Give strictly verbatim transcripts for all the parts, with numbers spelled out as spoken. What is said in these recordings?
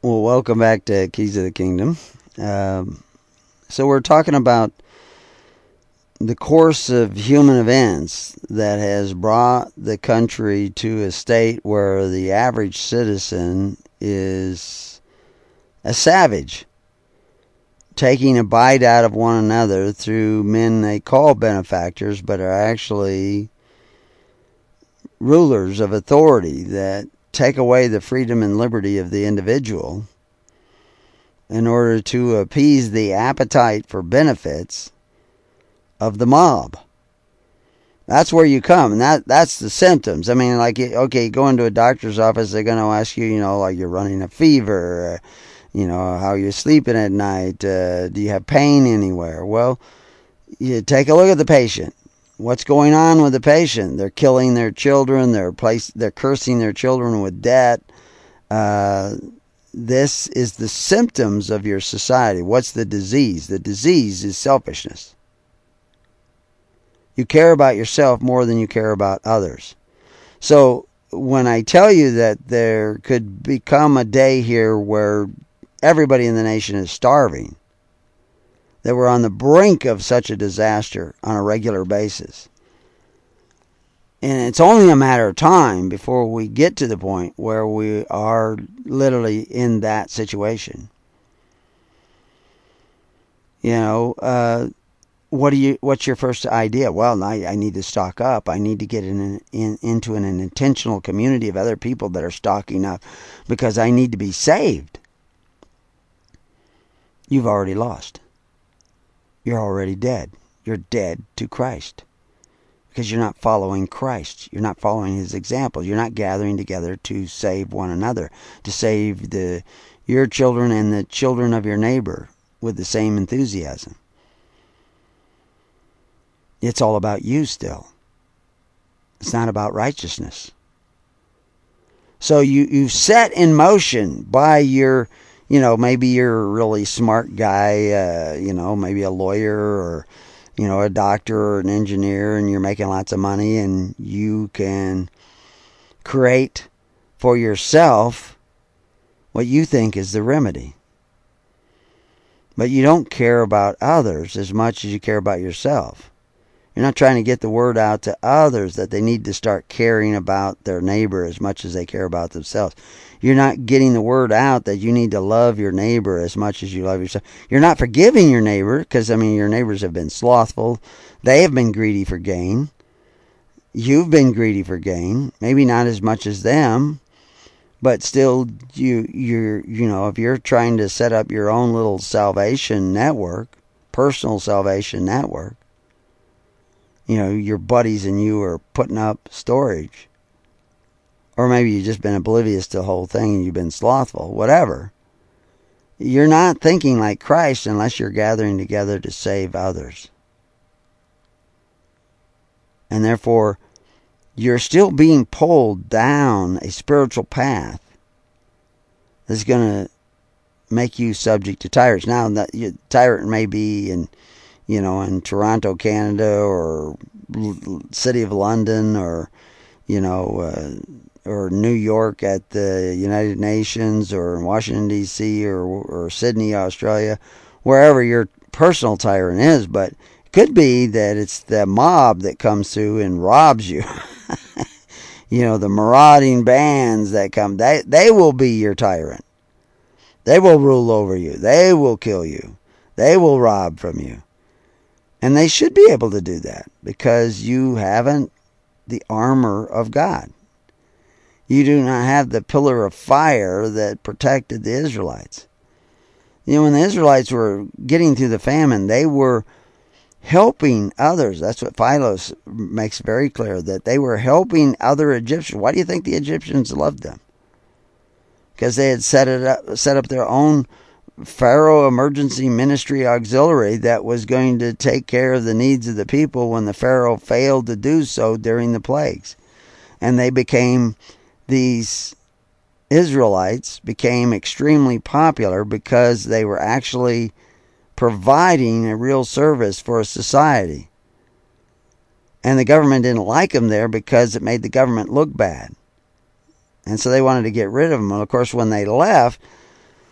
Well, welcome back to Keys of the Kingdom. Um, so we're talking about the course of human events that has brought the country to a state where the average citizen is a savage, taking a bite out of one another through men they call benefactors, but are actually rulers of authority that take away the freedom and liberty of the individual in order to appease the appetite for benefits of the mob. That's where you come, and that that's the symptoms. I mean, like, okay, go into a doctor's office, they're going to ask you, you know, like, you're running a fever, uh, you know, how you're sleeping at night, uh, do you have pain anywhere? Well, you take a look at the patient. What's going on with the patient? They're killing their children. They're place, They're cursing their children with debt. Uh, this is the symptoms of your society. What's the disease? The disease is selfishness. You care about yourself more than you care about others. So when I tell you that there could become a day here where everybody in the nation is starving, that we're on the brink of such a disaster on a regular basis. And it's only a matter of time before we get to the point where we are literally in that situation. You know, uh, what do you? What's your first idea? Well, I, I need to stock up. I need to get in, in into an, an intentional community of other people that are stocking up because I need to be saved. You've already lost. You're already dead. You're dead to Christ. Because you're not following Christ. You're not following His example. You're not gathering together to save one another. To save the your children and the children of your neighbor with the same enthusiasm. It's all about you still. It's not about righteousness. So you, you set in motion by your... You know, maybe you're a really smart guy, uh, you know, maybe a lawyer or, you know, a doctor or an engineer, and you're making lots of money, and you can create for yourself what you think is the remedy. But you don't care about others as much as you care about yourself. You're not trying to get the word out to others that they need to start caring about their neighbor as much as they care about themselves. You're not getting the word out that you need to love your neighbor as much as you love yourself. You're not forgiving your neighbor because, I mean, your neighbors have been slothful. They have been greedy for gain. You've been greedy for gain. Maybe not as much as them, but still, you, you're, you know, if you're trying to set up your own little salvation network, personal salvation network, you know, your buddies and you are putting up storage. Or maybe you've just been oblivious to the whole thing and you've been slothful. Whatever. You're not thinking like Christ unless you're gathering together to save others. And therefore, you're still being pulled down a spiritual path that's going to make you subject to tyrants. Now, that tyrant may be in, you know, in Toronto, Canada, or City of London, or, you know, uh, or New York at the United Nations, or in Washington, D C, or, or Sydney, Australia, wherever your personal tyrant is. But it could be that it's the mob that comes through and robs you. You know, the marauding bands that come, they, they will be your tyrant. They will rule over you. They will kill you. They will rob from you. And they should be able to do that because you haven't the armor of God. You do not have the pillar of fire that protected the Israelites. You know, when the Israelites were getting through the famine, they were helping others. That's what Philos makes very clear, that they were helping other Egyptians. Why do you think the Egyptians loved them? Because they had set it up, set up their own Pharaoh Emergency Ministry Auxiliary that was going to take care of the needs of the people when the Pharaoh failed to do so during the plagues. And they became, these Israelites became extremely popular because they were actually providing a real service for a society. And the government didn't like them there because it made the government look bad. And so they wanted to get rid of them. And of course, when they left,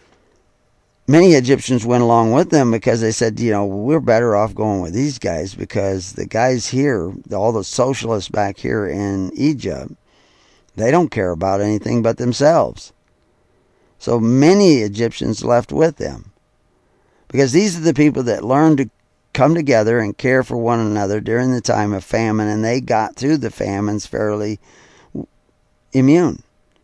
many Egyptians went along with them because they said, you know, we're better off going with these guys because the guys here, all the socialists back here in Egypt, they don't care about anything but themselves. So many Egyptians left with them because these are the people that learned to come together and care for one another during the time of famine, and they got through the famines fairly immune.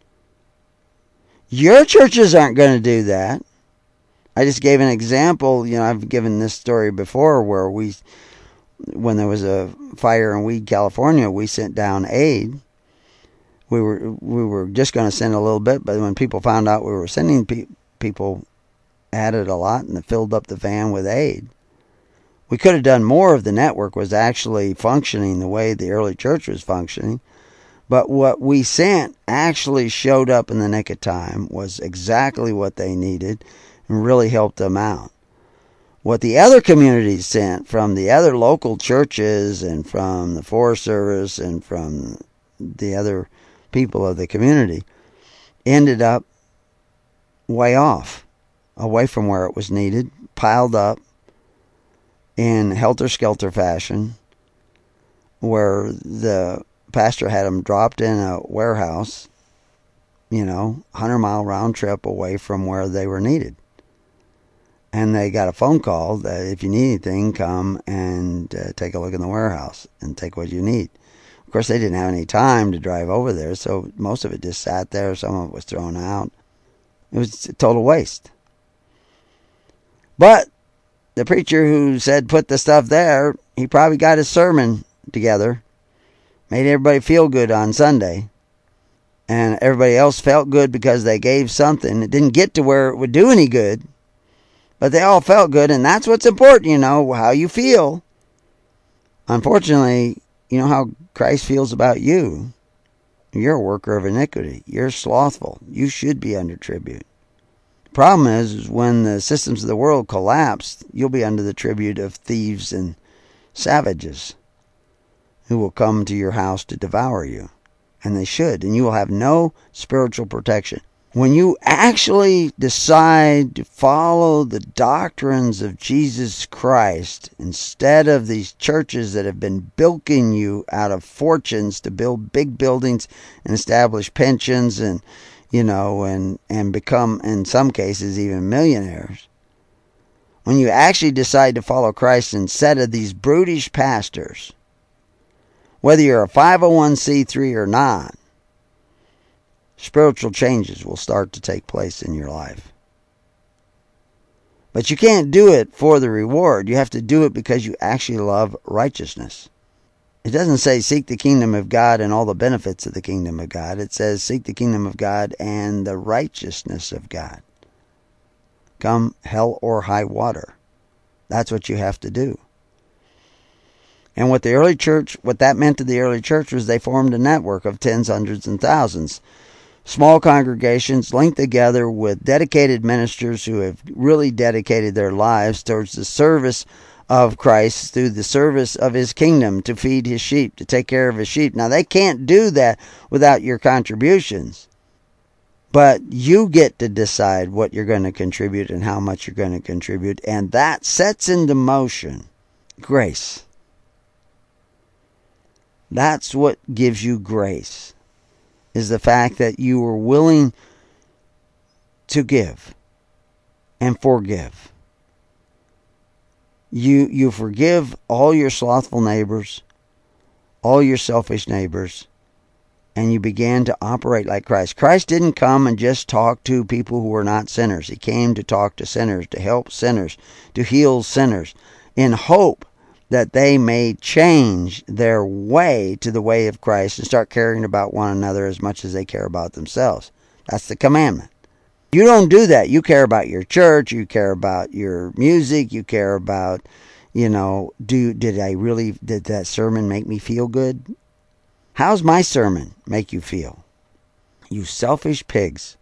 Your churches aren't going to do that. I just gave an example. You know, I've given this story before where we, when there was a fire in Weed, California, we sent down aid. We were we were just going to send a little bit, but when people found out we were sending pe- people, added a lot and filled up the van with aid. We could have done more if the network was actually functioning the way the early church was functioning. But what we sent actually showed up in the nick of time, was exactly what they needed, and really helped them out. What the other communities sent from the other local churches and from the Forest Service and from the other people of the community ended up way off, away from where it was needed, piled up in helter-skelter fashion, where the pastor had them dropped in a warehouse, you know, hundred mile round trip away from where they were needed. And they got a phone call that if you need anything, come and uh, take a look in the warehouse and take what you need. Of course, they didn't have any time to drive over there, so most of it just sat there. Some of it was thrown out. It was a total waste. But the preacher who said put the stuff there, he probably got his sermon together, made everybody feel good on Sunday, and everybody else felt good because they gave something. It didn't get to where it would do any good, but they all felt good, and that's what's important, you know, how you feel. Unfortunately, you know how Christ feels about you. You're a worker of iniquity. You're slothful. You should be under tribute. The problem is, is when the systems of the world collapse, you'll be under the tribute of thieves and savages who will come to your house to devour you. And they should. And you will have no spiritual protection. When you actually decide to follow the doctrines of Jesus Christ instead of these churches that have been bilking you out of fortunes to build big buildings and establish pensions and, you know, and, and become, in some cases, even millionaires. When you actually decide to follow Christ instead of these brutish pastors, whether you're a five oh one c three or not, spiritual changes will start to take place in your life. But you can't do it for the reward. You have to do it because you actually love righteousness. It doesn't say seek the kingdom of God and all the benefits of the kingdom of God. It says seek the kingdom of God and the righteousness of God. Come hell or high water. That's what you have to do. And what the early church, what that meant to the early church was they formed a network of tens, hundreds, and thousands. Small congregations linked together with dedicated ministers who have really dedicated their lives towards the service of Christ through the service of his kingdom, to feed his sheep, to take care of his sheep. Now, they can't do that without your contributions. But you get to decide what you're going to contribute and how much you're going to contribute. And that sets into motion grace. That's what gives you grace, is the fact that you are willing to give and forgive. You, you forgive all your slothful neighbors, all your selfish neighbors, and you began to operate like Christ. Christ didn't come and just talk to people who were not sinners. He came to talk to sinners, to help sinners, to heal sinners, in hope that they may change their way to the way of Christ and start caring about one another as much as they care about themselves. That's the commandment. You don't do that. You care about your church. You care about your music. You care about, you know, do did I really, did that sermon make me feel good? How's my sermon make you feel? You selfish pigs.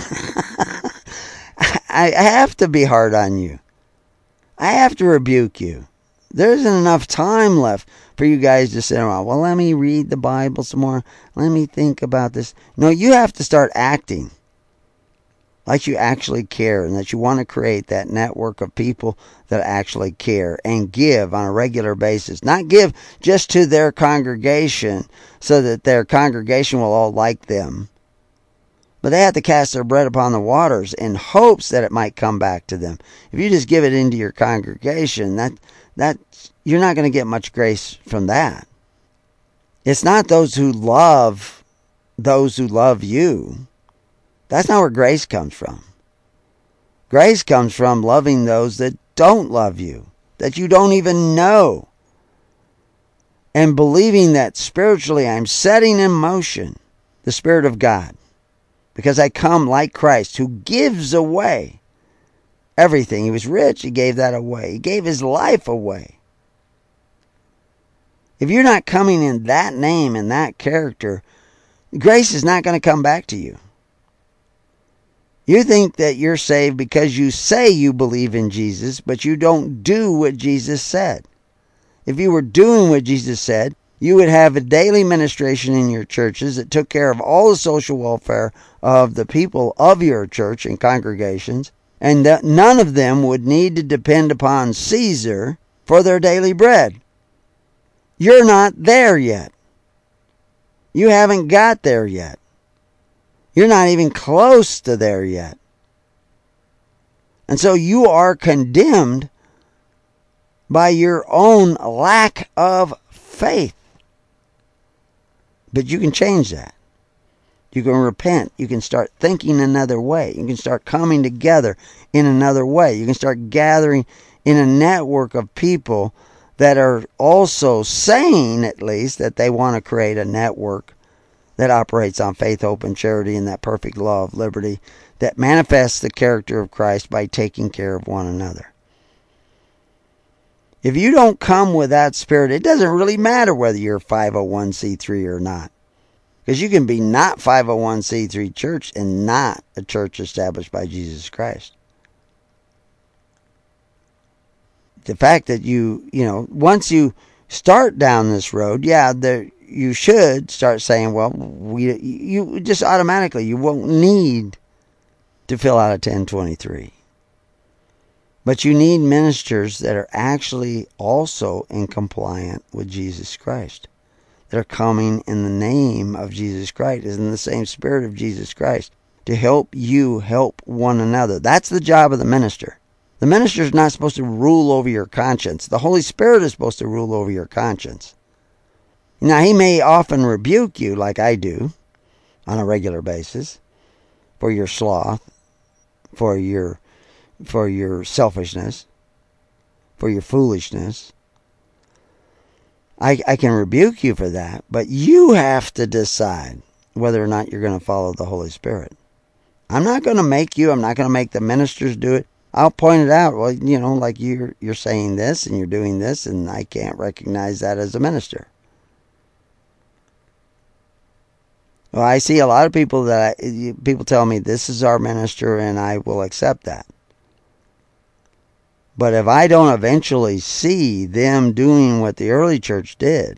I have to be hard on you. I have to rebuke you. There isn't enough time left for you guys to sit around. Well, let me read the Bible some more. Let me think about this. No, you have to start acting. like you actually care, and that you want to create that network of people that actually care and give on a regular basis. Not give just to their congregation so that their congregation will all like them, but they have to cast their bread upon the waters in hopes that it might come back to them. If you just give it into your congregation, that that you're not going to get much grace from that. It's not those who love those who love you. That's not where grace comes from. Grace comes from loving those that don't love you, that you don't even know, and believing that spiritually I'm setting in motion the Spirit of God, because I come like Christ, who gives away everything. He was rich, he gave that away. He gave his life away. If you're not coming in that name and that character, grace is not going to come back to you. You think that you're saved because you say you believe in Jesus, but you don't do what Jesus said. If you were doing what Jesus said, you would have a daily ministration in your churches that took care of all the social welfare of the people of your church and congregations, and that none of them would need to depend upon Caesar for their daily bread. You're not there yet. You haven't got there yet. You're not even close to there yet. And so you are condemned by your own lack of faith. But you can change that. You can repent. You can start thinking another way. You can start coming together in another way. You can start gathering in a network of people that are also saying, at least, that they want to create a network that operates on faith, hope, and charity, and that perfect law of liberty that manifests the character of Christ by taking care of one another. If you don't come with that spirit, it doesn't really matter whether you're five oh one c three or not. Because you can be not five oh one c three church and not a church established by Jesus Christ. The fact that you, you know, once you start down this road, yeah, there, you should start saying, well, we, you just automatically, you won't need to fill out a ten twenty-three. But you need ministers that are actually also in compliant with Jesus Christ. That are coming in the name of Jesus Christ, is in the same spirit of Jesus Christ, to help you help one another. That's the job of the minister. The minister is not supposed to rule over your conscience. The Holy Spirit is supposed to rule over your conscience. Now, he may often rebuke you, like I do, on a regular basis, for your sloth, for your for your selfishness, for your foolishness. I, I can rebuke you for that, but you have to decide whether or not you're going to follow the Holy Spirit. I'm not going to make you. I'm not going to make the ministers do it. I'll point it out. Well, you know, like you're you're saying this and you're doing this, and I can't recognize that as a minister. Well, I see a lot of people that I, people tell me this is our minister, and I will accept that. But if I don't eventually see them doing what the early church did,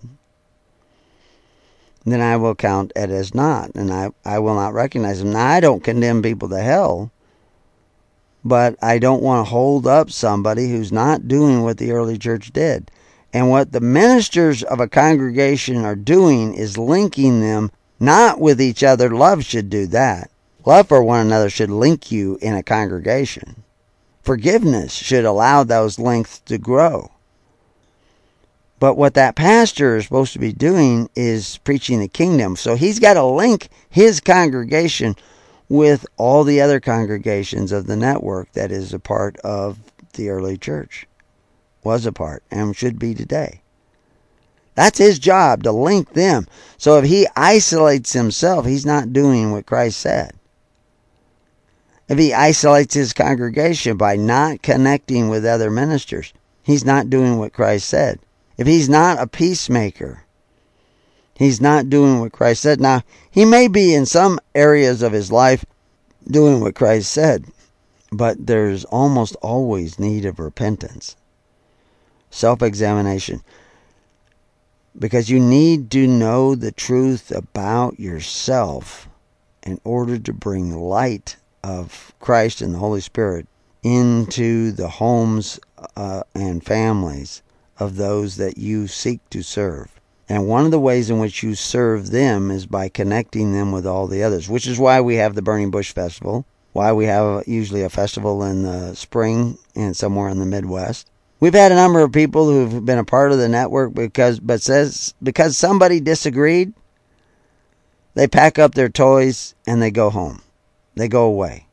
then I will count it as not, and I, I will not recognize them. Now, I don't condemn people to hell, but I don't want to hold up somebody who's not doing what the early church did. And what the ministers of a congregation are doing is linking them not with each other. Love should do that. Love for one another should link you in a congregation. Forgiveness should allow those links to grow. But what that pastor is supposed to be doing is preaching the kingdom. So he's got to link his congregation with all the other congregations of the network that is a part of the early church. Was a part and should be today. That's his job, to link them. So if he isolates himself, he's not doing what Christ said. If he isolates his congregation by not connecting with other ministers, he's not doing what Christ said. If he's not a peacemaker, he's not doing what Christ said. Now, he may be in some areas of his life doing what Christ said, but there's almost always need of repentance, self-examination. Because you need to know the truth about yourself in order to bring light of Christ and the Holy Spirit into the homes uh, and families of those that you seek to serve. And one of the ways in which you serve them is by connecting them with all the others, which is why we have the Burning Bush Festival, why we have usually a festival in the spring and somewhere in the Midwest. We've had a number of people who've been a part of the network because, but says because somebody disagreed, they pack up their toys and they go home. They go away.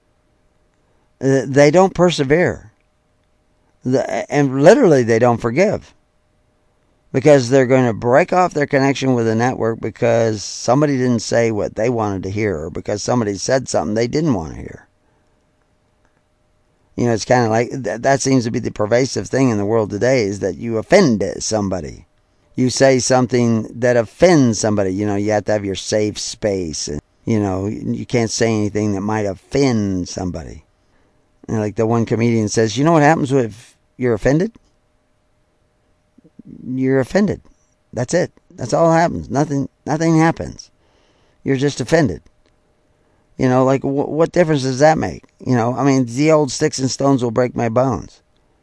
They don't persevere. And literally they don't forgive. Because they're going to break off their connection with the network because somebody didn't say what they wanted to hear, or because somebody said something they didn't want to hear. You know, it's kind of like, that, that seems to be the pervasive thing in the world today, is that you offend somebody. You say something that offends somebody. You know, you have to have your safe space. And, you know, you can't say anything that might offend somebody. And like the one comedian says, you know what happens if you're offended? You're offended. That's it. That's all that happens. Nothing, nothing happens. You're just offended. You know, like, wh- what difference does that make? You know, I mean, the old sticks and stones will break my bones.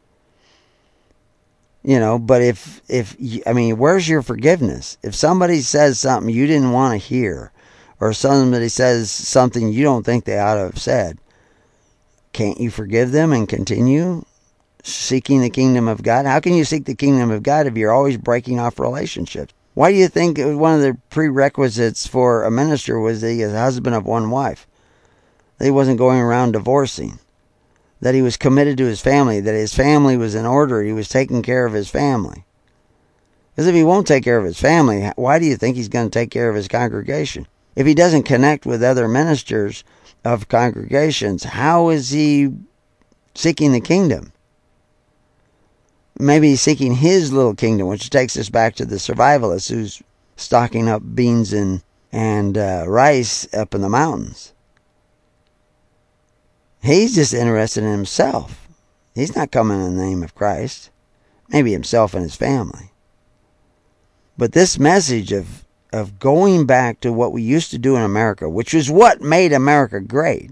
You know, but if, if, you, I mean, where's your forgiveness? If somebody says something you didn't want to hear, or somebody says something you don't think they ought to have said, can't you forgive them and continue seeking the kingdom of God? How can you seek the kingdom of God if you're always breaking off relationships? Why do you think one of the prerequisites for a minister was that he was a husband of one wife? That he wasn't going around divorcing. That he was committed to his family. That his family was in order. He was taking care of his family. Because if he won't take care of his family, why do you think he's going to take care of his congregation? If he doesn't connect with other ministers of congregations, how is he seeking the kingdom? Maybe he's seeking his little kingdom, which takes us back to the survivalist who's stocking up beans and, and uh, rice up in the mountains. He's just interested in himself. He's not coming in the name of Christ. Maybe himself and his family. But this message of, of going back to what we used to do in America, which is what made America great,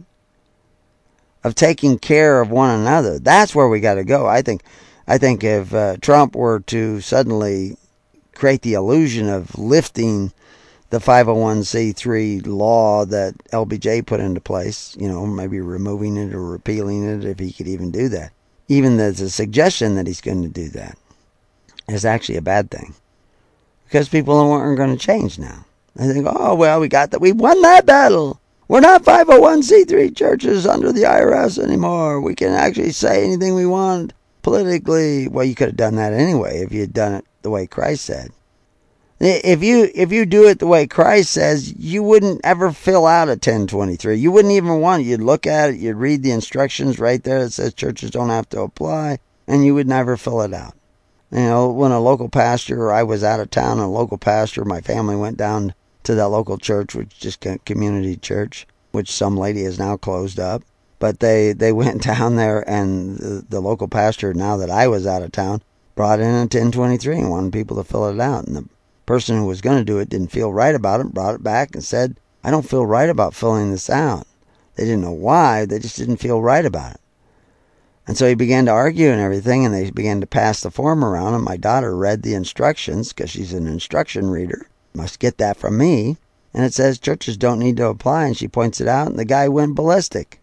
of taking care of one another, that's where we got to go. I think I think if uh, Trump were to suddenly create the illusion of lifting the five oh one c three law that L B J put into place, you know, maybe removing it or repealing it, if he could even do that. Even there's a suggestion that he's going to do that is actually a bad thing. Because people aren't going to change now. They think, oh, well, we got that. We won that battle. We're not five oh one c three churches under the I R S anymore. We can actually say anything we want politically. Well, you could have done that anyway if you had done it the way Christ said. If you if you do it the way Christ says, you wouldn't ever fill out a ten twenty-three. You wouldn't even want it. You'd look at it, you'd read the instructions right there that says churches don't have to apply, and you would never fill it out. You know, when a local pastor, or I was out of town, and a local pastor, my family went down to that local church, which is just a community church, which some lady has now closed up. But they, they went down there, and the, the local pastor, now that I was out of town, brought in a ten twenty-three and wanted people to fill it out. And the person who was going to do it didn't feel right about it, brought it back and said, I don't feel right about filling this out. They didn't know why, they just didn't feel right about it. And so he began to argue and everything, and they began to pass the form around, and my daughter read the instructions, because she's an instruction reader. Must get that from me. And it says churches don't need to apply, and she points it out, and the guy went ballistic.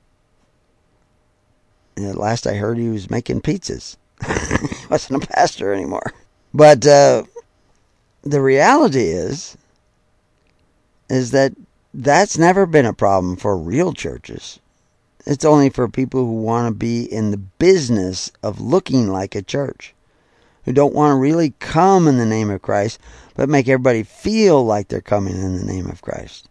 And at last I heard he was making pizzas. He wasn't a pastor anymore. But uh, the reality is, is that that's never been a problem for real churches. It's only for people who want to be in the business of looking like a church, who don't want to really come in the name of Christ, but make everybody feel like they're coming in the name of Christ.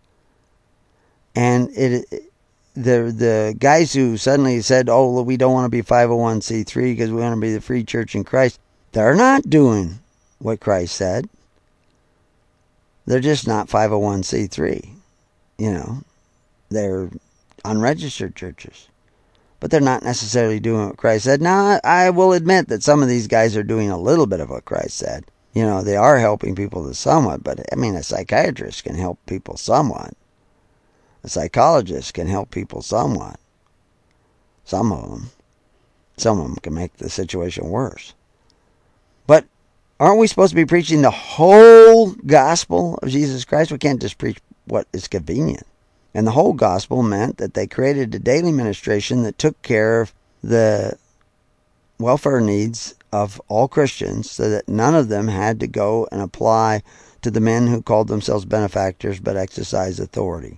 And it, the the guys who suddenly said, oh, well, we don't want to be five oh one c three because we want to be the free church in Christ, they're not doing what Christ said. They're just not five oh one c three. You know, they're unregistered churches. But they're not necessarily doing what Christ said. Now, I will admit that some of these guys are doing a little bit of what Christ said. You know, they are helping people to somewhat, but I mean, a psychiatrist can help people somewhat. A psychologist can help people somewhat. Some of them. Some of them can make the situation worse. But aren't we supposed to be preaching the whole gospel of Jesus Christ? We can't just preach what is convenient. And the whole gospel meant that they created a daily ministration that took care of the welfare needs of all Christians so that none of them had to go and apply to the men who called themselves benefactors but exercised authority.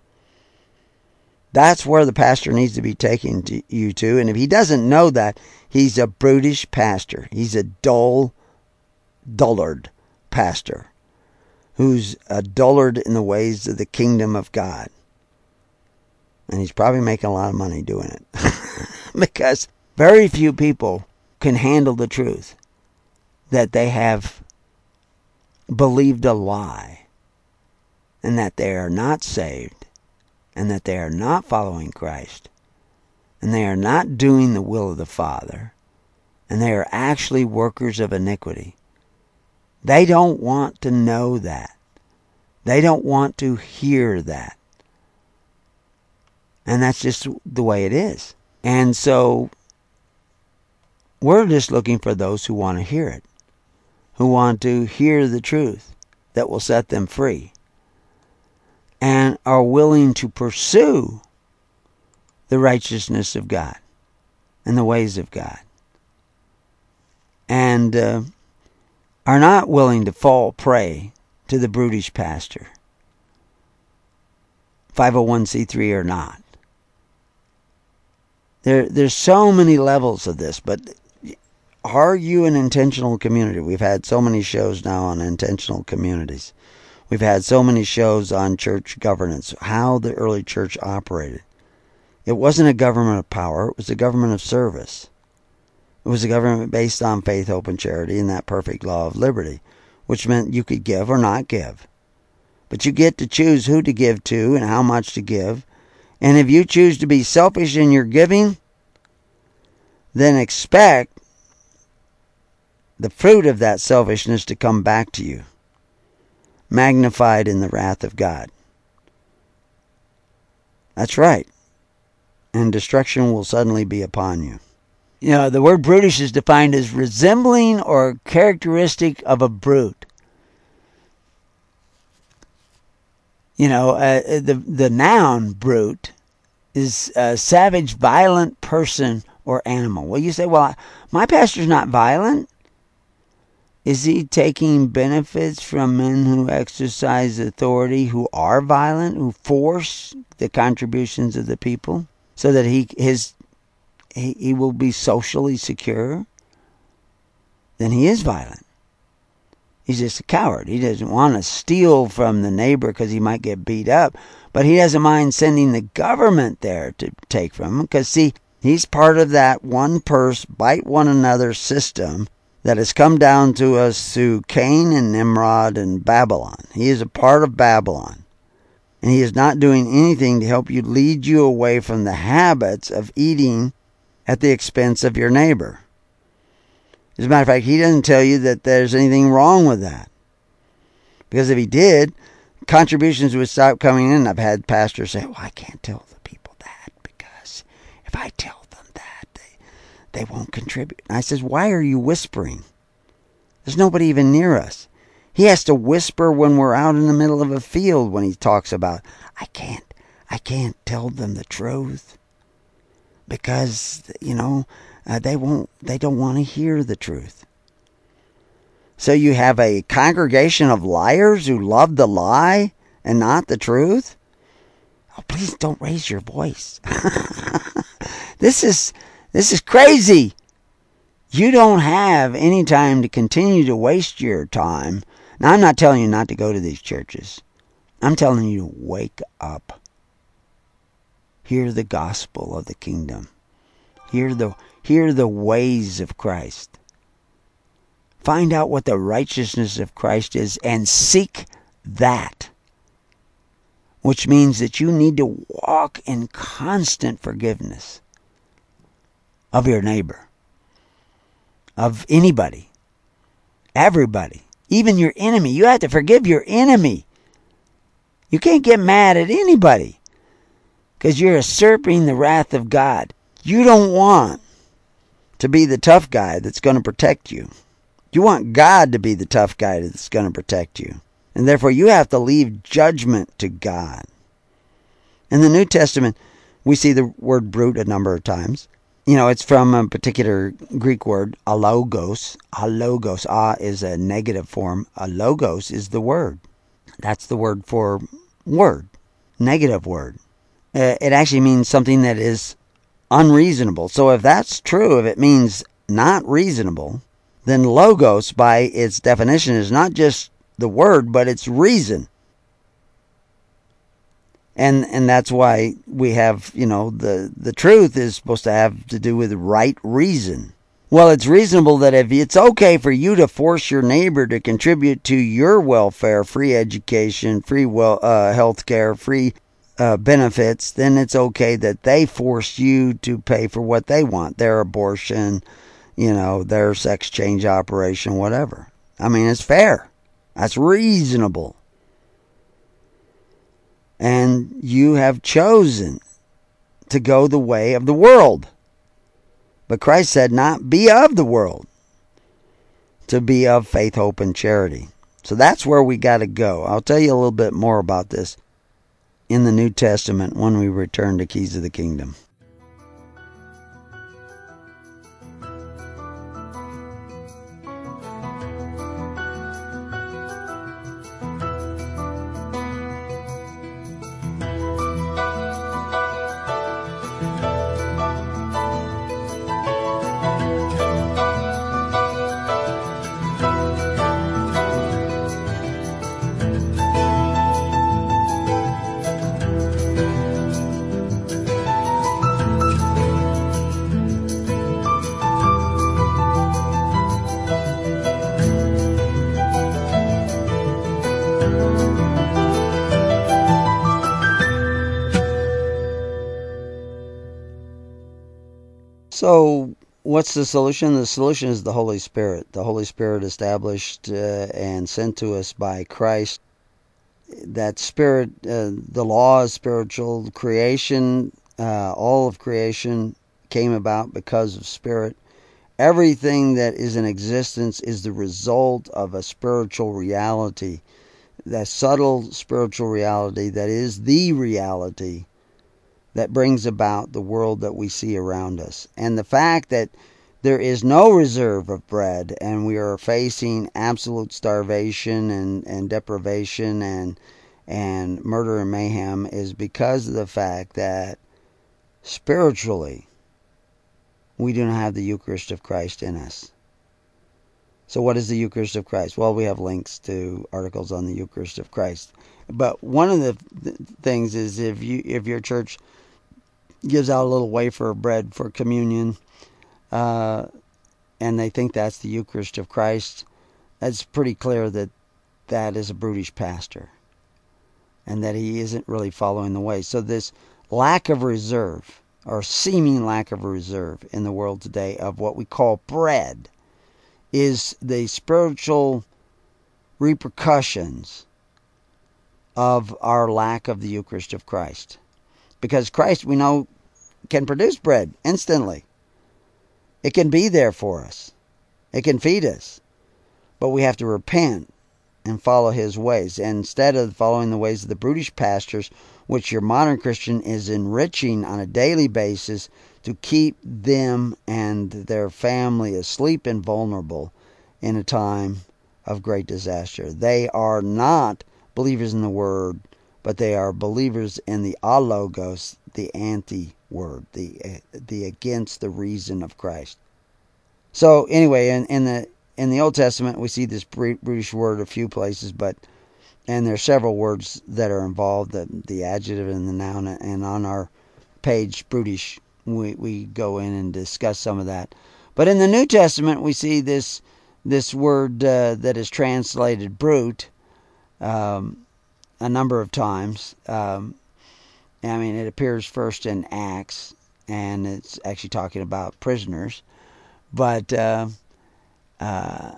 That's where the pastor needs to be taking to you to. And if he doesn't know that, he's a brutish pastor. He's a dull, dullard pastor who's a dullard in the ways of the kingdom of God. And he's probably making a lot of money doing it. Because very few people can handle the truth that they have believed a lie and that they are not saved and that they are not following Christ and they are not doing the will of the Father and they are actually workers of iniquity. They don't want to know that. They don't want to hear that. And that's just the way it is. And so we're just looking for those who want to hear it, who want to hear the truth that will set them free, and are willing to pursue the righteousness of God and the ways of God, and uh, are not willing to fall prey to the brutish pastor, five oh one c three or not. There, there's so many levels of this, but are you an intentional community? We've had so many shows now on intentional communities. We've had so many shows on church governance, how the early church operated. It wasn't a government of power, it was a government of service. It was a government based on faith, hope, and charity and that perfect law of liberty, which meant you could give or not give. But you get to choose who to give to and how much to give. And if you choose to be selfish in your giving, then expect the fruit of that selfishness to come back to you, magnified in the wrath of God. That's right. And destruction will suddenly be upon you. You know, the word brutish is defined as resembling or characteristic of a brute. You know, uh, the the noun brute is a savage, violent person or animal. Well, you say, well, my pastor's not violent. Is he taking benefits from men who exercise authority, who are violent, who force the contributions of the people so that he his he, he will be socially secure? Then he is violent. He's just a coward. He doesn't want to steal from the neighbor because he might get beat up. But he doesn't mind sending the government there to take from him. Because, see, he's part of that one purse, bite one another system that has come down to us through Cain and Nimrod and Babylon. He is a part of Babylon. And he is not doing anything to help you lead you away from the habits of eating at the expense of your neighbor. As a matter of fact, he doesn't tell you that there's anything wrong with that. Because if he did, contributions would stop coming in. I've had pastors say, well, I can't tell the people that because if I tell them that, they, they won't contribute. And I says, why are you whispering? There's nobody even near us. He has to whisper when we're out in the middle of a field when he talks about, I can't, I can't tell them the truth because, you know, Uh, they won't. They don't want to hear the truth. So you have a congregation of liars who love the lie and not the truth. Oh, please don't raise your voice. This is this is crazy. You don't have any time to continue to waste your time. Now, I'm not telling you not to go to these churches. I'm telling you to wake up. Hear the gospel of the kingdom. Hear the Hear the ways of Christ. Find out what the righteousness of Christ is and seek that. Which means that you need to walk in constant forgiveness of your neighbor, of anybody, everybody, even your enemy. You have to forgive your enemy. You can't get mad at anybody. because you're usurping the wrath of God. You don't want to be the tough guy that's going to protect you. You want God to be the tough guy that's going to protect you. And therefore you have to leave judgment to God. In the New Testament, we see the word brute a number of times. You know, it's from a particular Greek word, alogos. Alogos, ah is a negative form. Alogos is the word. That's the word for word, negative word. Uh, it actually means something that is unreasonable. So if that's true, if it means not reasonable, then logos, by its definition, is not just the word, but it's reason. And and that's why we have, you know, the, the truth is supposed to have to do with right reason. Well, it's reasonable that if it's okay for you to force your neighbor to contribute to your welfare, free education, free well, uh, health care, free uh, benefits, then it's okay that they force you to pay for what they want, their abortion, you know, their sex change operation, whatever. I mean, it's fair. That's reasonable. And you have chosen to go the way of the world. But Christ said, not be of the world, to be of faith, hope, and charity. So that's where we got to go. I'll tell you a little bit more about this in the New Testament when we return to Keys of the Kingdom. So what's the solution? The solution is the Holy Spirit. The Holy Spirit established uh, and sent to us by Christ. That Spirit, uh, the law is spiritual. Creation, uh, all of creation came about because of Spirit. Everything that is in existence is the result of a spiritual reality. That subtle spiritual reality that is the reality that brings about the world that we see around us. And the fact that there is no reserve of bread and we are facing absolute starvation and, and deprivation and and murder and mayhem is because of the fact that spiritually we do not have the Eucharist of Christ in us. So what is the Eucharist of Christ? Well, we have links to articles on the Eucharist of Christ. But one of the th- things is if you if your church gives out a little wafer of bread for communion, uh, and they think that's the Eucharist of Christ, it's pretty clear that that is a brutish pastor and that he isn't really following the way. So this lack of reserve, or seeming lack of reserve in the world today of what we call bread, is the spiritual repercussions of our lack of the Eucharist of Christ. Because Christ, we know, can produce bread instantly. It can be there for us. It can feed us. But we have to repent and follow his ways. And instead of following the ways of the brutish pastors, which your modern Christian is enriching on a daily basis to keep them and their family asleep and vulnerable in a time of great disaster. They are not believers in the Word, but they are believers in the alogos, the anti-word, the the against the reason of Christ. So anyway, in, in the in the Old Testament, we see this brutish word a few places, but and there are several words that are involved, the, the adjective and the noun, and on our page, brutish, we, we go in and discuss some of that. But in the New Testament, we see this this word uh, that is translated brute um, a number of times. Um, I mean, it appears first in Acts, and it's actually talking about prisoners. But uh, uh,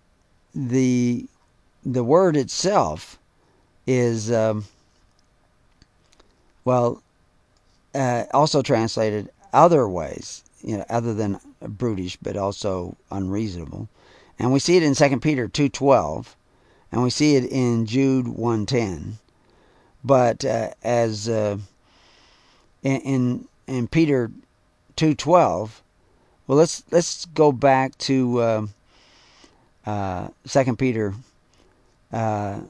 the the word itself is, um, well, uh, also translated other ways, you know, other than brutish, but also unreasonable. And we see it in Second Peter two twelve, and we see it in Jude one ten. But uh, as uh, in, in in Peter two twelve, well, let's let's go back to uh, uh, Second Peter uh,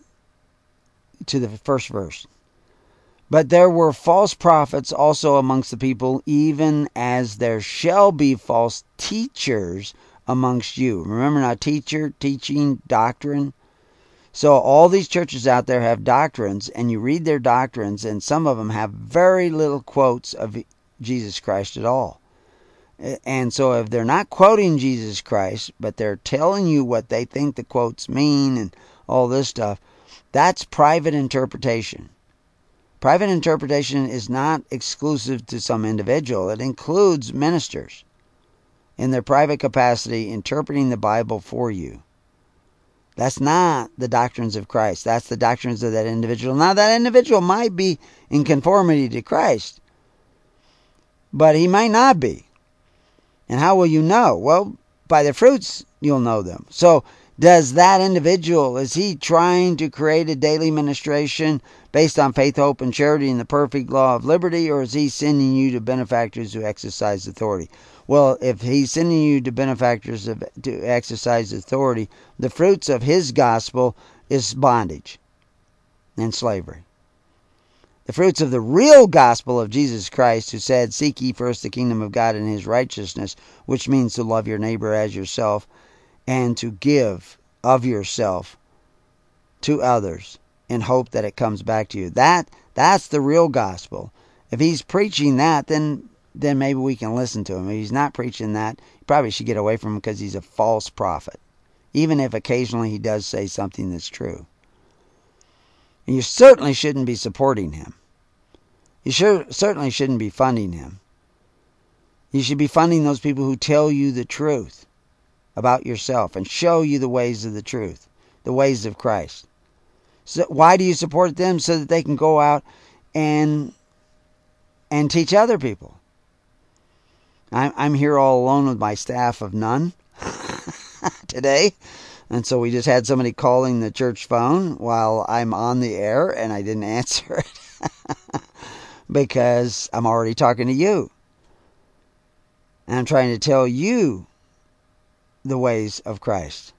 to the first verse. But there were false prophets also amongst the people, even as there shall be false teachers amongst you. Remember now, teacher, teaching, doctrine. So all these churches out there have doctrines, and you read their doctrines, and some of them have very little quotes of Jesus Christ at all. And so if they're not quoting Jesus Christ, but they're telling you what they think the quotes mean and all this stuff, that's private interpretation. Private interpretation is not exclusive to some individual. It includes ministers in their private capacity interpreting the Bible for you. That's not the doctrines of Christ. That's the doctrines of that individual. Now, that individual might be in conformity to Christ, but he might not be. And how will you know? Well, by their fruits you'll know them. So, does that individual, is he trying to create a daily ministration based on faith, hope, and charity and the perfect law of liberty, or is he sending you to benefactors who exercise authority? Well, if he's sending you to benefactors of, to exercise authority, the fruits of his gospel is bondage and slavery. The fruits of the real gospel of Jesus Christ, who said, "Seek ye first the kingdom of God and his righteousness," which means to love your neighbor as yourself, and to give of yourself to others in hope that it comes back to you. That that's the real gospel. If he's preaching that, then then maybe we can listen to him. If he's not preaching that, you probably should get away from him because he's a false prophet, even if occasionally he does say something that's true. And you certainly shouldn't be supporting him. You sure, certainly shouldn't be funding him. You should be funding those people who tell you the truth about yourself and show you the ways of the truth, the ways of Christ. So why do you support them? So that they can go out and and teach other people. I'm, I'm here all alone with my staff of none today. And so we just had somebody calling the church phone while I'm on the air, and I didn't answer it because I'm already talking to you. And I'm trying to tell you the ways of Christ.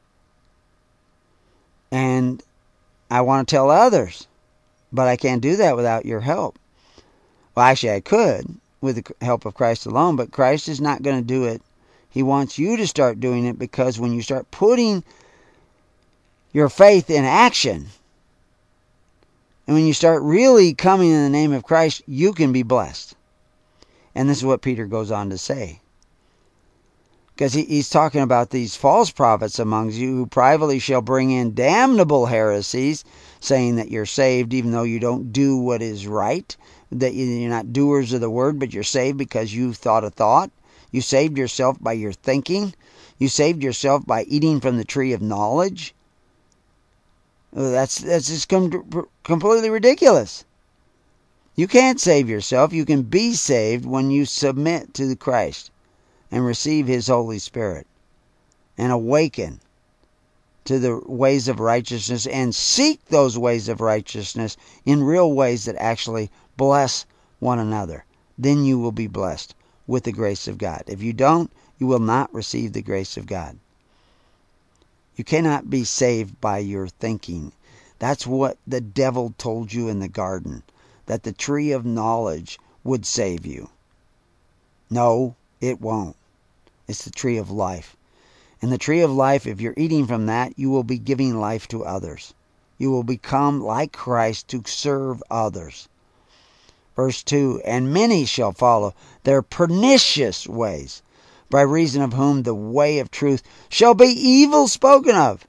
And I want to tell others, but I can't do that without your help. Well, actually I could with the help of Christ alone, but Christ is not going to do it. He wants you to start doing it, because when you start putting your faith in action, and when you start really coming in the name of Christ, you can be blessed. And this is what Peter goes on to say. Because he, he's talking about these false prophets amongst you, who privately shall bring in damnable heresies, saying that you're saved even though you don't do what is right, that you're not doers of the word, but you're saved because you thought a thought. You saved yourself by your thinking. You saved yourself by eating from the tree of knowledge. That's, that's just com- completely ridiculous. You can't save yourself. You can be saved when you submit to Christ and receive his Holy Spirit and awaken to the ways of righteousness and seek those ways of righteousness in real ways that actually bless one another. Then you will be blessed with the grace of God. If you don't, you will not receive the grace of God. You cannot be saved by your thinking. That's what the devil told you in the garden, that the tree of knowledge would save you. No, it won't. It's the tree of life. And the tree of life, if you're eating from that, you will be giving life to others. You will become like Christ to serve others. Verse two, and many shall follow their pernicious ways, by reason of whom the way of truth shall be evil spoken of.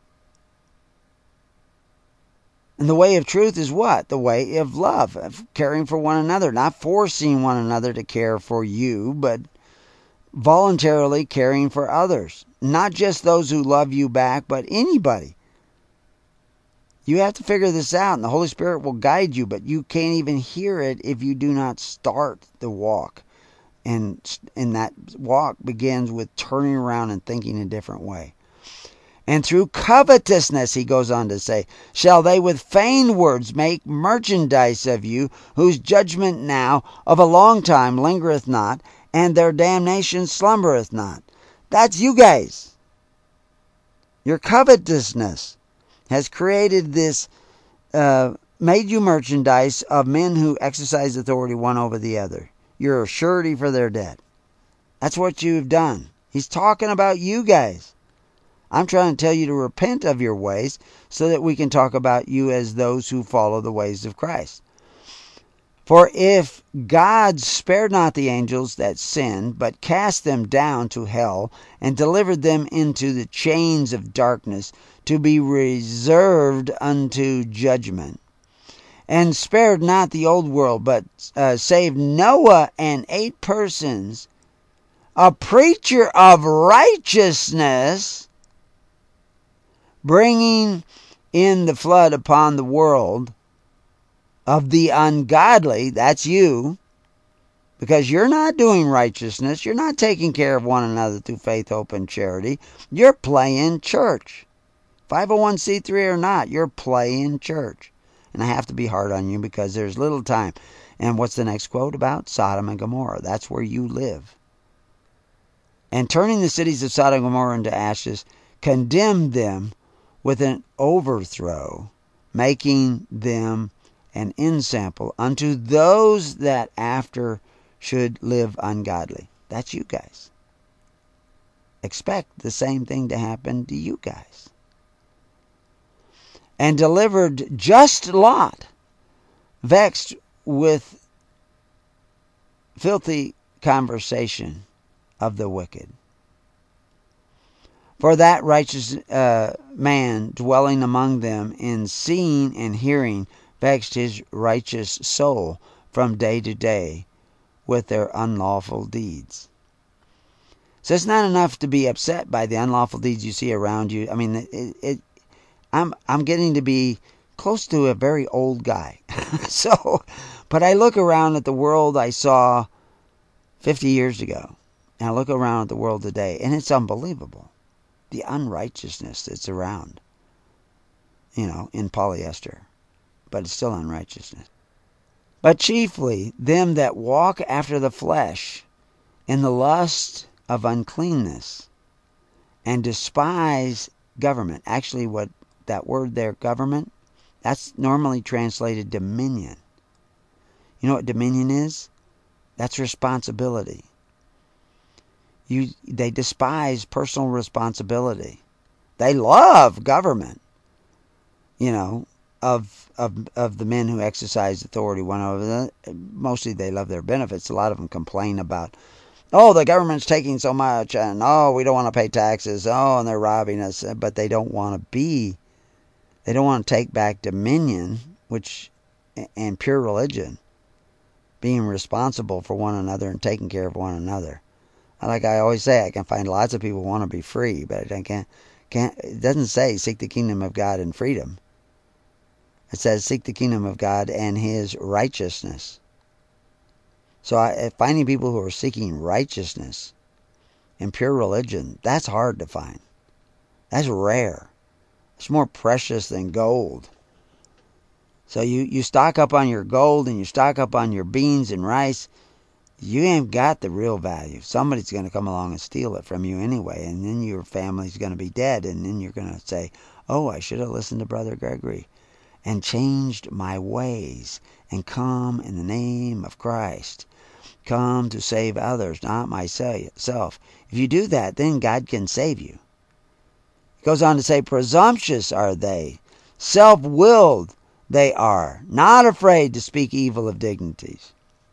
And the way of truth is what? The way of love, of caring for one another, not forcing one another to care for you, but voluntarily caring for others. Not just those who love you back, but anybody. You have to figure this out, and the Holy Spirit will guide you, but you can't even hear it if you do not start the walk. And, and that walk begins with turning around and thinking a different way. And through covetousness, he goes on to say, shall they with feigned words make merchandise of you, whose judgment now of a long time lingereth not, and their damnation slumbereth not. That's you guys. Your covetousness has created this, uh, made you merchandise of men who exercise authority one over the other. You're a surety for their debt. That's what you've done. He's talking about you guys. I'm trying to tell you to repent of your ways so that we can talk about you as those who follow the ways of Christ. For if God spared not the angels that sinned, but cast them down to hell, and delivered them into the chains of darkness, to be reserved unto judgment, and spared not the old world, but uh, saved Noah and eight persons, a preacher of righteousness, bringing in the flood upon the world of the ungodly, that's you, because you're not doing righteousness, you're not taking care of one another through faith, hope, and charity, you're playing church. five oh one c three or not, you're playing church. And I have to be hard on you because there's little time. And what's the next quote about? Sodom and Gomorrah. That's where you live. And turning the cities of Sodom and Gomorrah into ashes, condemned them with an overthrow, making them an ensample unto those that after should live ungodly. That's you guys. Expect the same thing to happen to you guys. And delivered just Lot, vexed with filthy conversation of the wicked. For that righteous uh, man dwelling among them in seeing and hearing vexed his righteous soul from day to day with their unlawful deeds. So it's not enough to be upset by the unlawful deeds you see around you. I mean, it, it I'm I'm getting to be close to a very old guy. so, but I look around at the world I saw fifty years ago, and I look around at the world today, and it's unbelievable. The unrighteousness that's around, you know, in polyester. But it's still unrighteousness. But chiefly them that walk after the flesh in the lust of uncleanness, and despise government. Actually, what that word there, government, that's normally translated dominion. You know what dominion is? That's responsibility. You, they despise personal responsibility. They love government, you know, of of of the men who exercise authority one over the. Mostly they love their benefits. A lot of them complain about, oh, the government's taking so much, and oh, we don't want to pay taxes, oh, and they're robbing us. But they don't want to be, they don't want to take back dominion, which, and pure religion, being responsible for one another and taking care of one another. Like I always say, I can find lots of people who want to be free, but I can't, can't, it doesn't say seek the kingdom of God and freedom. It says seek the kingdom of God and his righteousness. So I, finding people who are seeking righteousness and pure religion, that's hard to find. That's rare. It's more precious than gold. So you, you stock up on your gold and you stock up on your beans and rice. You ain't got the real value. Somebody's going to come along and steal it from you anyway, and then your family's going to be dead, and then you're going to say, oh, I should have listened to Brother Gregory and changed my ways and come in the name of Christ. Come to save others, not myself. If you do that, then God can save you. It goes on to say, presumptuous are they, self-willed they are, not afraid to speak evil of dignities.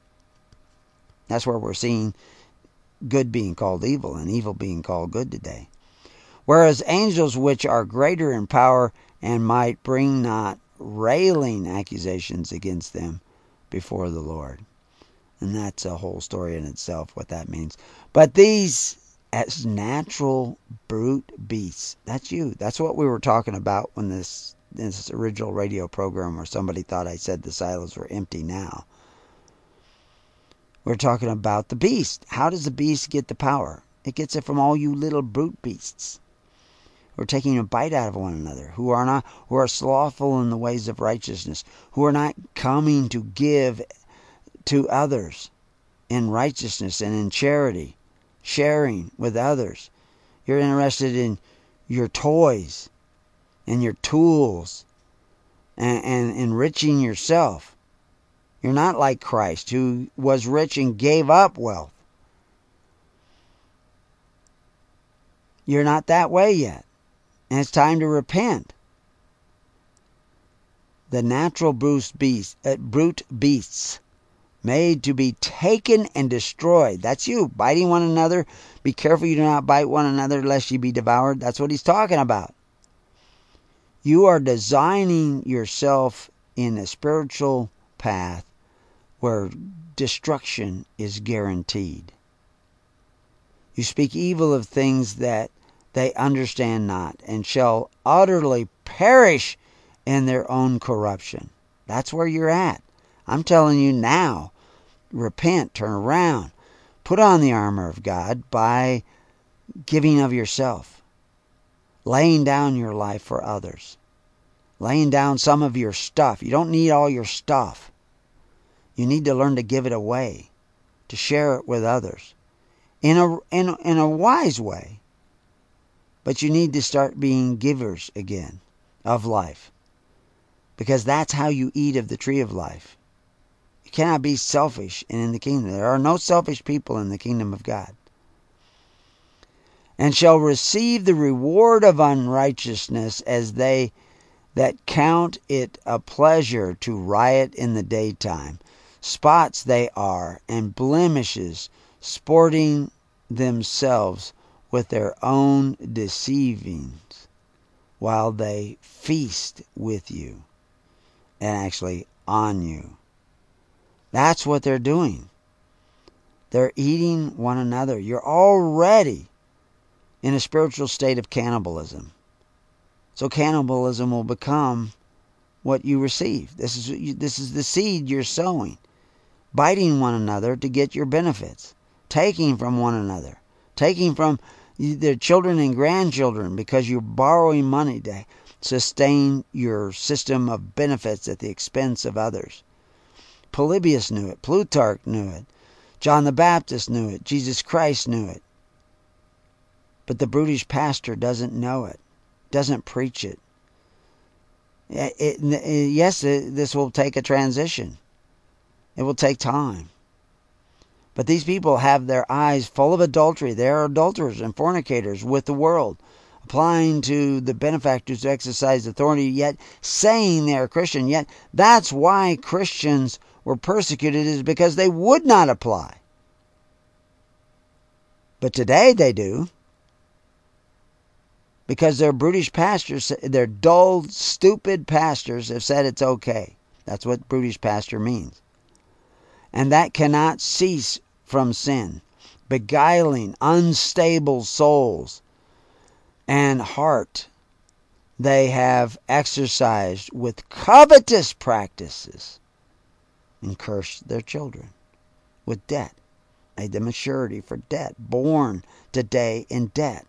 That's where we're seeing good being called evil and evil being called good today. Whereas angels which are greater in power and might bring not railing accusations against them before the Lord. And that's a whole story in itself, what that means. But these as natural brute beasts, that's you. That's what we were talking about when this this original radio program where somebody thought I said the silos were empty now. We're talking about the beast. How does the beast get the power? It gets it from all you little brute beasts who are taking a bite out of one another, who are not, who are slothful in the ways of righteousness, who are not coming to give to others in righteousness and in charity, sharing with others. You're interested in your toys and your tools and, and enriching yourself. You're not like Christ, who was rich and gave up wealth. You're not that way yet. And it's time to repent. The natural brute beasts, uh, brute beasts made to be taken and destroyed. That's you, biting one another. Be careful you do not bite one another lest ye be devoured. That's what he's talking about. You are designing yourself in a spiritual path where destruction is guaranteed. You speak evil of things that they understand not, and shall utterly perish in their own corruption. That's where you're at. I'm telling you now, repent, turn around, put on the armor of God by giving of yourself, laying down your life for others, laying down some of your stuff. You don't need all your stuff. You need to learn to give it away, to share it with others in a, in, in a wise way. But you need to start being givers again of life, because that's how you eat of the tree of life. You cannot be selfish in the kingdom. There are no selfish people in the kingdom of God. And shall receive the reward of unrighteousness as they that count it a pleasure to riot in the daytime. Spots they are, and blemishes, sporting themselves with their own deceivings, while they feast with you, and actually on you. That's what they're doing. They're eating one another. You're already in a spiritual state of cannibalism. So cannibalism will become what you receive. This is this is the seed you're sowing. Biting one another to get your benefits. Taking from one another. Taking from their children and grandchildren because you're borrowing money to sustain your system of benefits at the expense of others. Polybius knew it. Plutarch knew it. John the Baptist knew it. Jesus Christ knew it. But the brutish pastor doesn't know it. Doesn't preach it. It, it yes, it, this will take a transition. It will take time. But these people have their eyes full of adultery. They are adulterers and fornicators with the world, applying to the benefactors to exercise authority, yet saying they are Christian. Yet that's why Christians were persecuted, is because they would not apply. But today they do. Because their brutish pastors, their dull, stupid pastors have said it's okay. That's what brutish pastor means. And that cannot cease from sin, beguiling unstable souls and heart. They have exercised with covetous practices and cursed their children with debt, made them a surety for debt, born today in debt,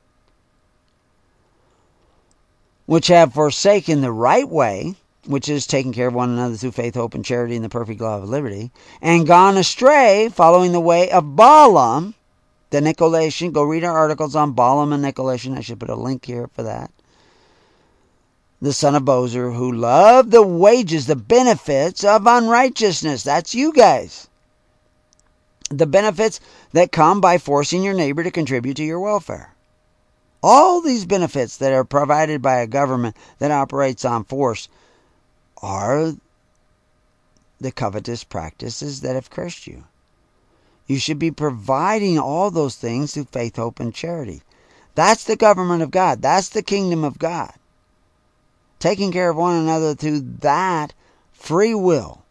which have forsaken the right way, which is taking care of one another through faith, hope, and charity in the perfect love of liberty, and gone astray, following the way of Balaam, the Nicolaitan. Go read our articles on Balaam and Nicolaitan. I should put a link here for that. The son of Bozer, who loved the wages, the benefits of unrighteousness. That's you guys. The benefits that come by forcing your neighbor to contribute to your welfare. All these benefits that are provided by a government that operates on force are the covetous practices that have cursed you. You should be providing all those things through faith, hope, and charity. That's the government of God. That's the kingdom of God. Taking care of one another through that free will.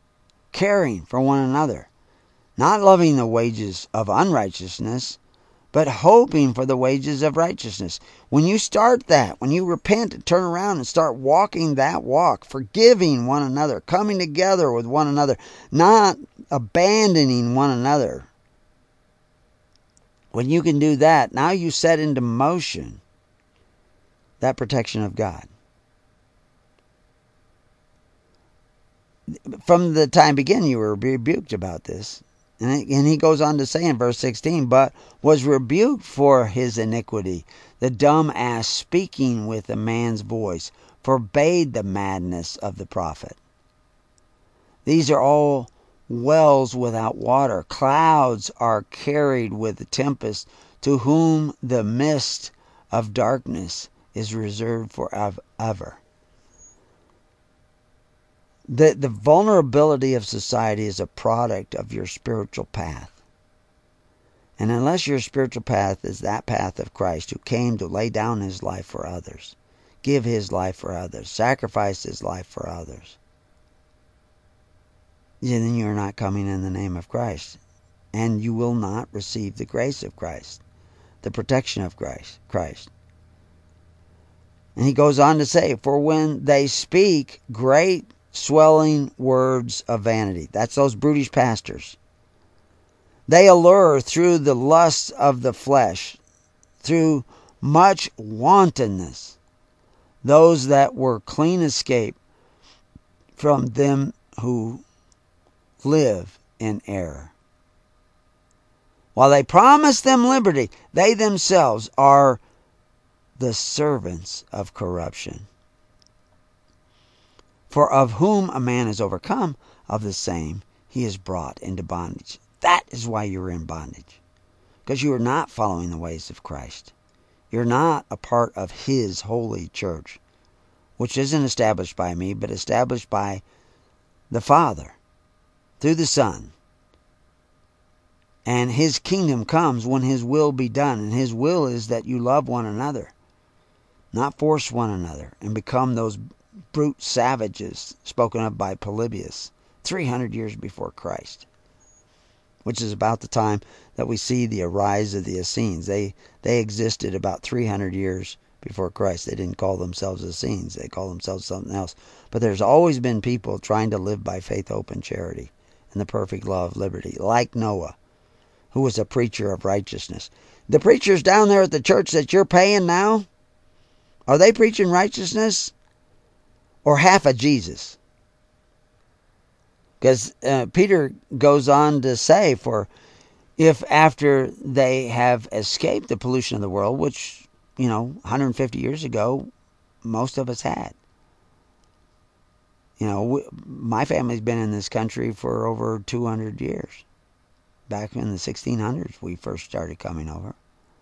Caring for one another. Not loving the wages of unrighteousness, but hoping for the wages of righteousness. When you start that, when you repent and turn around and start walking that walk, forgiving one another, coming together with one another, not abandoning one another. When you can do that, now you set into motion that protection of God. From the time beginning, you were rebuked about this. And he goes on to say in verse sixteen, but was rebuked for his iniquity. The dumb ass speaking with a man's voice forbade the madness of the prophet. These are all wells without water. Clouds are carried with the tempest, to whom the mist of darkness is reserved forever. The, the vulnerability of society is a product of your spiritual path. And unless your spiritual path is that path of Christ, who came to lay down his life for others, give his life for others, sacrifice his life for others, then you're not coming in the name of Christ. And you will not receive the grace of Christ, the protection of Christ. Christ. And he goes on to say, for when they speak great swelling words of vanity. That's those brutish pastors. They allure through the lusts of the flesh, through much wantonness, those that were clean escape from them who live in error. While they promise them liberty, they themselves are the servants of corruption. For of whom a man is overcome, of the same he is brought into bondage. That is why you're in bondage. Because you are not following the ways of Christ. You're not a part of his holy church, which isn't established by me, but established by the Father, through the Son. And his kingdom comes when his will be done. And his will is that you love one another, not force one another, and become those brute savages spoken of by Polybius three hundred years before Christ, which is about the time that we see the arise of the Essenes. They they existed about three hundred years before Christ. They didn't call themselves Essenes. They called themselves something else. But there's always been people trying to live by faith, hope, and charity and the perfect law of liberty, like Noah, who was a preacher of righteousness. The preachers down there at the church that you're paying now, are they preaching righteousness? Or half of Jesus? Because uh, Peter goes on to say, for if after they have escaped the pollution of the world, which, you know, one hundred fifty years ago, most of us had. You know, we, my family's been in this country for over two hundred years. Back in the sixteen hundreds, we first started coming over.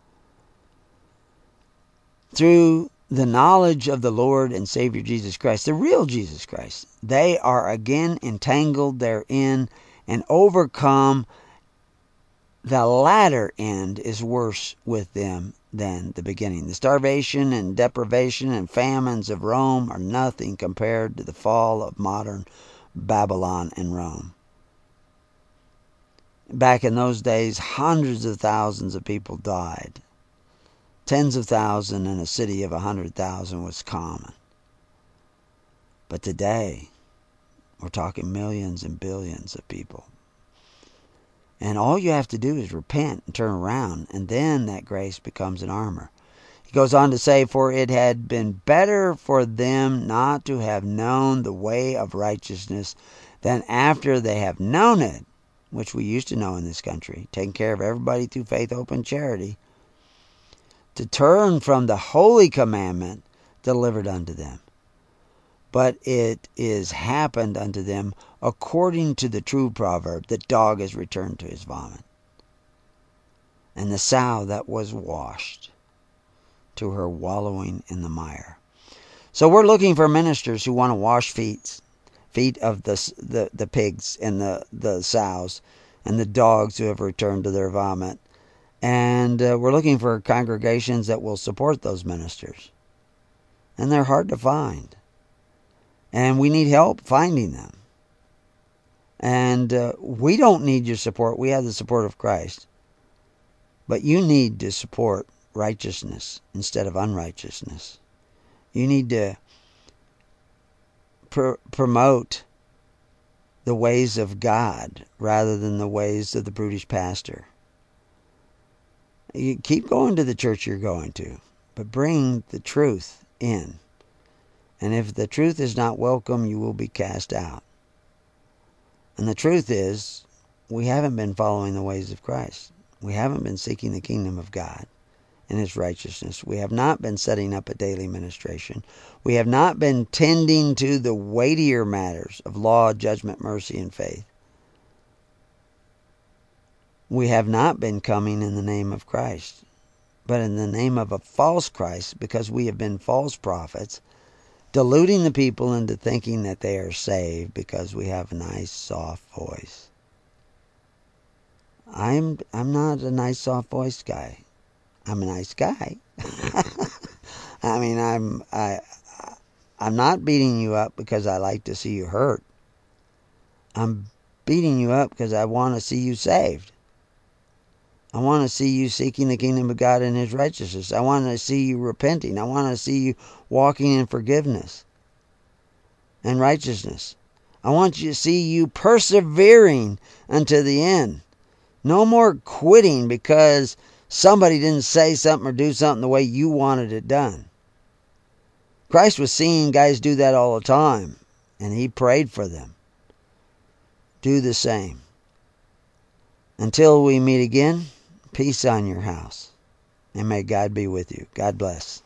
Through the knowledge of the Lord and Savior Jesus Christ, the real Jesus Christ, they are again entangled therein and overcome. The latter end is worse with them than the beginning. The starvation and deprivation and famines of Rome are nothing compared to the fall of modern Babylon and Rome. Back in those days, hundreds of thousands of people died. Tens of thousands in a city of a hundred thousand was common. But today, we're talking millions and billions of people. And all you have to do is repent and turn around, and then that grace becomes an armor. He goes on to say, for it had been better for them not to have known the way of righteousness than after they have known it, which we used to know in this country, taking care of everybody through faith, hope, and charity, to turn from the holy commandment delivered unto them. But it is happened unto them according to the true proverb, the dog is returned to his vomit, and the sow that was washed to her wallowing in the mire. So we're looking for ministers who want to wash feet, feet of the the, the pigs and the, the sows and the dogs who have returned to their vomit. And uh, we're looking for congregations that will support those ministers. And they're hard to find. And we need help finding them. And uh, we don't need your support. We have the support of Christ. But you need to support righteousness instead of unrighteousness. You need to pr- promote the ways of God rather than the ways of the brutish pastor. You keep going to the church you're going to, but bring the truth in. And if the truth is not welcome, you will be cast out. And the truth is, we haven't been following the ways of Christ. We haven't been seeking the kingdom of God and His righteousness. We have not been setting up a daily ministration. We have not been tending to the weightier matters of law, judgment, mercy, and faith. We have not been coming in the name of Christ, but in the name of a false Christ, because we have been false prophets, deluding the people into thinking that they are saved because we have a nice, soft voice. I'm I'm not a nice, soft voiced guy. I'm a nice guy. I mean, I'm I I'm not beating you up because I like to see you hurt. I'm beating you up because I want to see you saved. I want to see you seeking the kingdom of God and His righteousness. I want to see you repenting. I want to see you walking in forgiveness and righteousness. I want you to see you persevering unto the end. No more quitting because somebody didn't say something or do something the way you wanted it done. Christ was seeing guys do that all the time, and He prayed for them. Do the same. Until we meet again, peace on your house, and may God be with you. God bless.